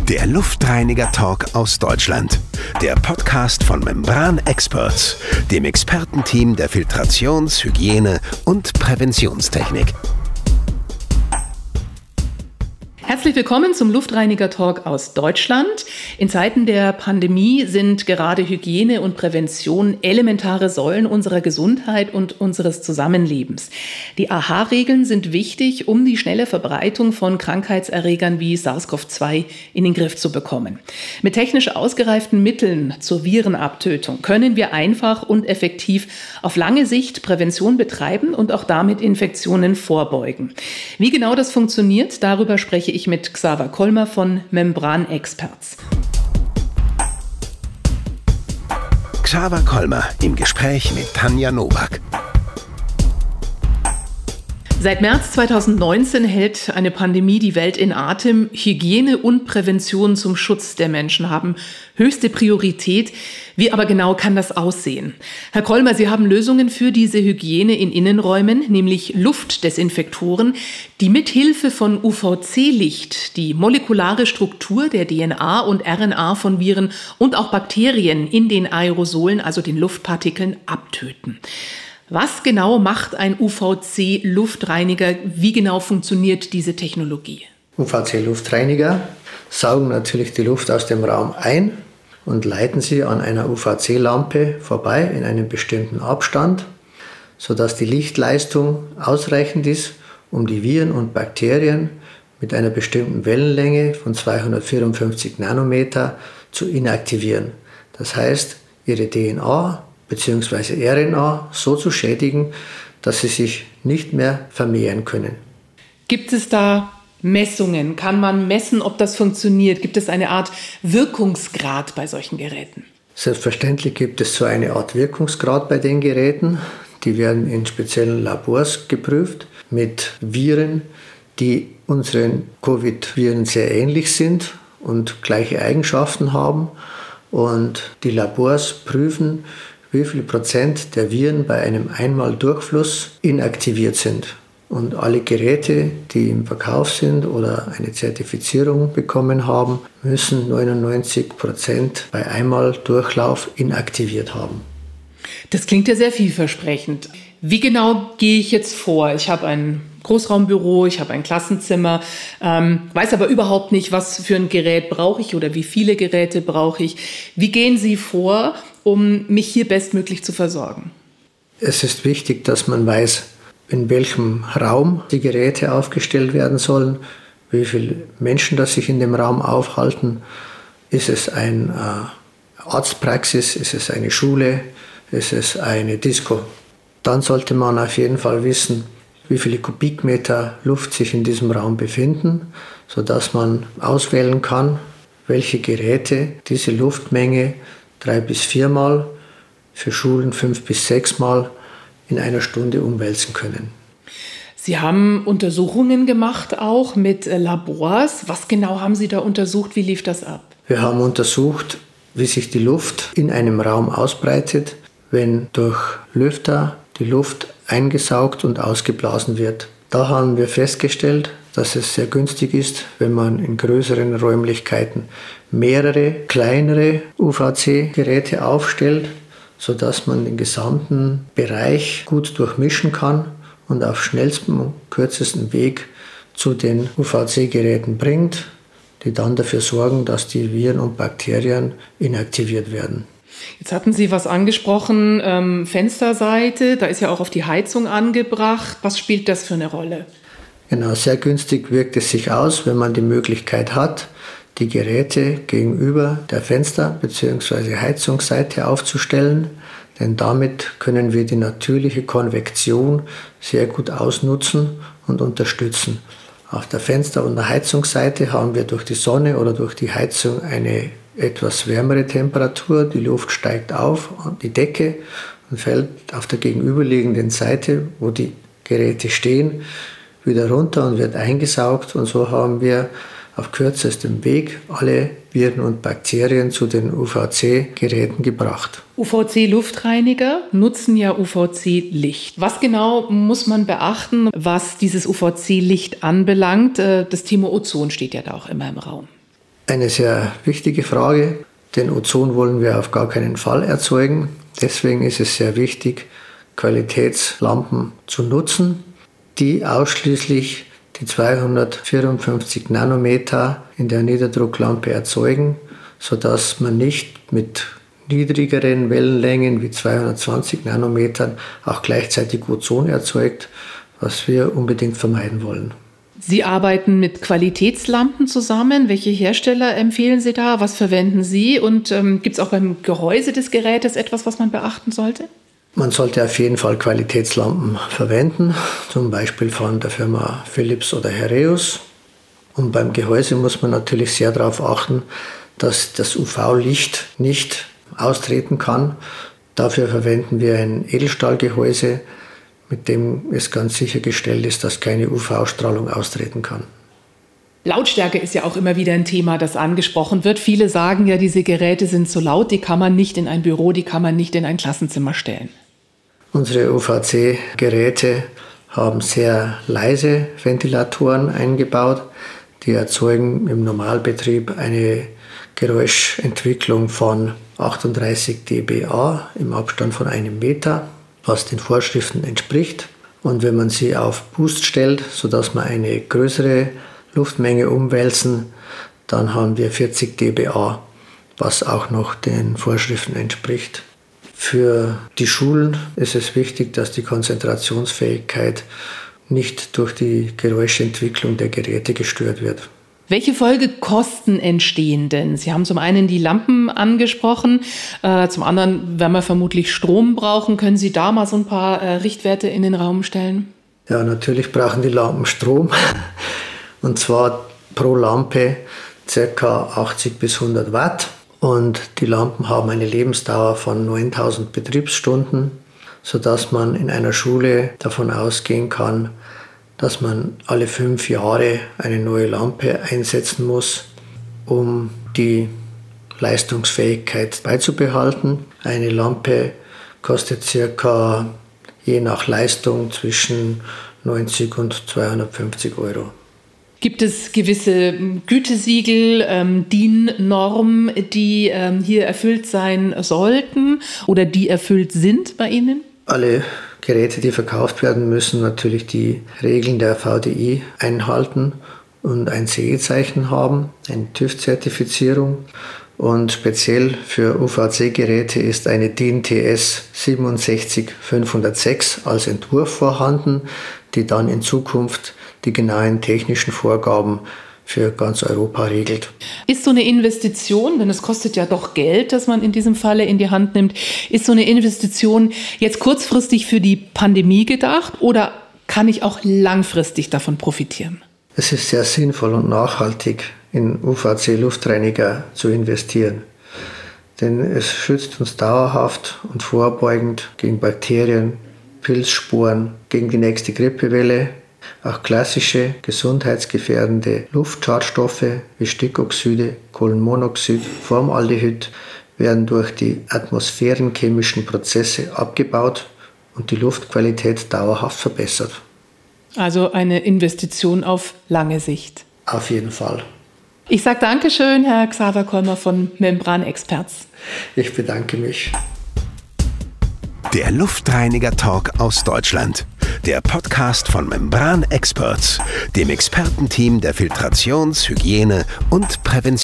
Der Luftreiniger-Talk aus Deutschland. Der Podcast von Membran Experts, dem Expertenteam der Filtrations-, Hygiene- und Präventionstechnik. Herzlich willkommen zum Luftreiniger-Talk aus Deutschland. In Zeiten der Pandemie sind gerade Hygiene und Prävention elementare Säulen unserer Gesundheit und unseres Zusammenlebens. Die AHA-Regeln sind wichtig, um die schnelle Verbreitung von Krankheitserregern wie SARS-CoV-2 in den Griff zu bekommen. Mit technisch ausgereiften Mitteln zur Virenabtötung können wir einfach und effektiv auf lange Sicht Prävention betreiben und auch damit Infektionen vorbeugen. Wie genau das funktioniert, darüber spreche ich mit Xaver Kollmer von Membran Experts. Xaver Kollmer im Gespräch mit Tanja Nowak. Seit März 2019 hält eine Pandemie die Welt in Atem. Hygiene und Prävention zum Schutz der Menschen haben höchste Priorität. Wie aber genau kann das aussehen? Herr Kollmer, Sie haben Lösungen für diese Hygiene in Innenräumen, nämlich Luftdesinfektoren, die mithilfe von UVC-Licht die molekulare Struktur der DNA und RNA von Viren und auch Bakterien in den Aerosolen, also den Luftpartikeln, abtöten. Was genau macht ein UVC-Luftreiniger? Wie genau funktioniert diese Technologie? UVC-Luftreiniger saugen natürlich die Luft aus dem Raum ein und leiten sie an einer UVC-Lampe vorbei in einem bestimmten Abstand, sodass die Lichtleistung ausreichend ist, um die Viren und Bakterien mit einer bestimmten Wellenlänge von 254 Nanometer zu inaktivieren. Das heißt, ihre DNA bzw. RNA so zu schädigen, dass sie sich nicht mehr vermehren können. Gibt es da Messungen? Kann man messen, ob das funktioniert? Gibt es eine Art Wirkungsgrad bei solchen Geräten? Selbstverständlich gibt es so eine Art Wirkungsgrad bei den Geräten. Die werden in speziellen Labors geprüft mit Viren, die unseren Covid-Viren sehr ähnlich sind und gleiche Eigenschaften haben. Und die Labors prüfen, wie viel Prozent der Viren bei einem Einmaldurchfluss inaktiviert sind. Und alle Geräte, die im Verkauf sind oder eine Zertifizierung bekommen haben, müssen 99% bei Einmaldurchlauf inaktiviert haben. Das klingt ja sehr vielversprechend. Wie genau gehe ich jetzt vor? Ich habe ein Großraumbüro, ich habe ein Klassenzimmer, weiß aber überhaupt nicht, was für ein Gerät brauche ich oder wie viele Geräte brauche ich. Wie gehen Sie vor, um mich hier bestmöglich zu versorgen? Es ist wichtig, dass man weiß, in welchem Raum die Geräte aufgestellt werden sollen, wie viele Menschen das sich in dem Raum aufhalten. Ist es eine Arztpraxis, ist es eine Schule, ist es eine Disco? Dann sollte man auf jeden Fall wissen, wie viele Kubikmeter Luft sich in diesem Raum befinden, sodass man auswählen kann, welche Geräte diese Luftmenge 3 bis 4 Mal, für Schulen 5 bis 6 Mal in einer Stunde umwälzen können. Sie haben Untersuchungen gemacht, auch mit Labors. Was genau haben Sie da untersucht? Wie lief das ab? Wir haben untersucht, wie sich die Luft in einem Raum ausbreitet, wenn durch Lüfter die Luft eingesaugt und ausgeblasen wird. Da haben wir festgestellt, dass es sehr günstig ist, wenn man in größeren Räumlichkeiten mehrere kleinere UVC-Geräte aufstellt, sodass man den gesamten Bereich gut durchmischen kann und auf schnellstem und kürzesten Weg zu den UVC-Geräten bringt, die dann dafür sorgen, dass die Viren und Bakterien inaktiviert werden. Jetzt hatten Sie was angesprochen, Fensterseite, da ist ja auch auf die Heizung angebracht. Was spielt das für eine Rolle? Genau, sehr günstig wirkt es sich aus, wenn man die Möglichkeit hat, die Geräte gegenüber der Fenster- bzw. Heizungsseite aufzustellen, denn damit können wir die natürliche Konvektion sehr gut ausnutzen und unterstützen. Auf der Fenster- und der Heizungsseite haben wir durch die Sonne oder durch die Heizung eine etwas wärmere Temperatur. Die Luft steigt auf an die Decke und fällt auf der gegenüberliegenden Seite, wo die Geräte stehen, wieder runter und wird eingesaugt. Und so haben wir auf kürzestem Weg alle Viren und Bakterien zu den UVC-Geräten gebracht. UVC-Luftreiniger nutzen ja UVC-Licht. Was genau muss man beachten, was dieses UVC-Licht anbelangt? Das Thema Ozon steht ja da auch immer im Raum. Eine sehr wichtige Frage, denn Ozon wollen wir auf gar keinen Fall erzeugen. Deswegen ist es sehr wichtig, Qualitätslampen zu nutzen, die ausschließlich die 254 Nanometer in der Niederdrucklampe erzeugen, sodass man nicht mit niedrigeren Wellenlängen wie 220 Nanometern auch gleichzeitig Ozon erzeugt, was wir unbedingt vermeiden wollen. Sie arbeiten mit Qualitätslampen zusammen. Welche Hersteller empfehlen Sie da? Was verwenden Sie? Und gibt es auch beim Gehäuse des Gerätes etwas, was man beachten sollte? Man sollte auf jeden Fall Qualitätslampen verwenden, zum Beispiel von der Firma Philips oder Heraeus. Und beim Gehäuse muss man natürlich sehr darauf achten, dass das UV-Licht nicht austreten kann. Dafür verwenden wir ein Edelstahlgehäuse, mit dem es ganz sichergestellt ist, dass keine UV-Strahlung austreten kann. Lautstärke ist ja auch immer wieder ein Thema, das angesprochen wird. Viele sagen ja, diese Geräte sind so laut, die kann man nicht in ein Büro, die kann man nicht in ein Klassenzimmer stellen. Unsere UVC-Geräte haben sehr leise Ventilatoren eingebaut. Die erzeugen im Normalbetrieb eine Geräuschentwicklung von 38 dBA im Abstand von 1 Meter, was den Vorschriften entspricht. Und wenn man sie auf Boost stellt, sodass man eine größere Luftmenge umwälzen, dann haben wir 40 dBA, was auch noch den Vorschriften entspricht. Für die Schulen ist es wichtig, dass die Konzentrationsfähigkeit nicht durch die Geräuschentwicklung der Geräte gestört wird. Welche Folgekosten entstehen denn? Sie haben zum einen die Lampen angesprochen, zum anderen werden wir vermutlich Strom brauchen. Können Sie da mal so ein paar Richtwerte in den Raum stellen? Ja, natürlich brauchen die Lampen Strom, und zwar pro Lampe ca. 80 bis 100 Watt. Und die Lampen haben eine Lebensdauer von 9000 Betriebsstunden, sodass man in einer Schule davon ausgehen kann, dass man alle 5 Jahre eine neue Lampe einsetzen muss, um die Leistungsfähigkeit beizubehalten. Eine Lampe kostet circa je nach Leistung zwischen 90 und 250 Euro. Gibt es gewisse Gütesiegel, DIN-Normen, die hier erfüllt sein sollten oder die erfüllt sind bei Ihnen? Alle Geräte, die verkauft werden, müssen natürlich die Regeln der VDI einhalten und ein CE-Zeichen haben, eine TÜV-Zertifizierung. Und speziell für UVC-Geräte ist eine DIN TS 67506 als Entwurf vorhanden, die dann in Zukunft die genauen technischen Vorgaben für ganz Europa regelt. Ist so eine Investition, denn es kostet ja doch Geld, das man in diesem Falle in die Hand nimmt, ist so eine Investition jetzt kurzfristig für die Pandemie gedacht oder kann ich auch langfristig davon profitieren? Es ist sehr sinnvoll und nachhaltig, in UVC-Luftreiniger zu investieren. Denn es schützt uns dauerhaft und vorbeugend gegen Bakterien, Pilzsporen, gegen die nächste Grippewelle. Auch klassische gesundheitsgefährdende Luftschadstoffe wie Stickoxide, Kohlenmonoxid, Formaldehyd werden durch die atmosphärenchemischen Prozesse abgebaut und die Luftqualität dauerhaft verbessert. Also eine Investition auf lange Sicht. Auf jeden Fall. Ich sage Dankeschön, Herr Xaver Kolmer von Membran Experts. Ich bedanke mich. Der Luftreiniger-Talk aus Deutschland. Der Podcast von Membran Experts, dem Expertenteam der Filtrations-, Hygiene- und Prävention.